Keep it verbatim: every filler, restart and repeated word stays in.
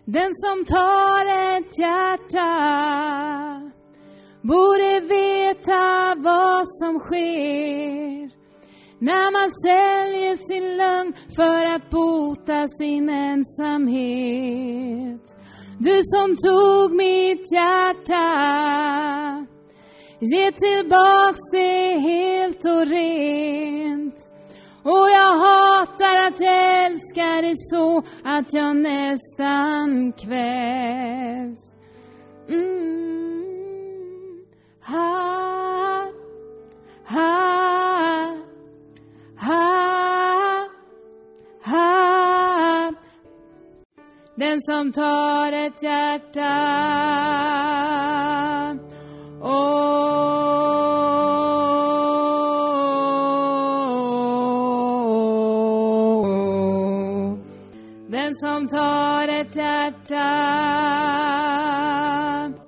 Den som tar ett hjärta borde veta vad som sker när man säljer sin lögn för att bota sin ensamhet. Du som tog mitt hjärta, ge tillbaks det helt och rent. Och jag hatar att jag älskar dig så att jag nästan kvävs. Mm. Ha, ha, ha, ha. Den som tar ett hjärta och den som tar ett hjärta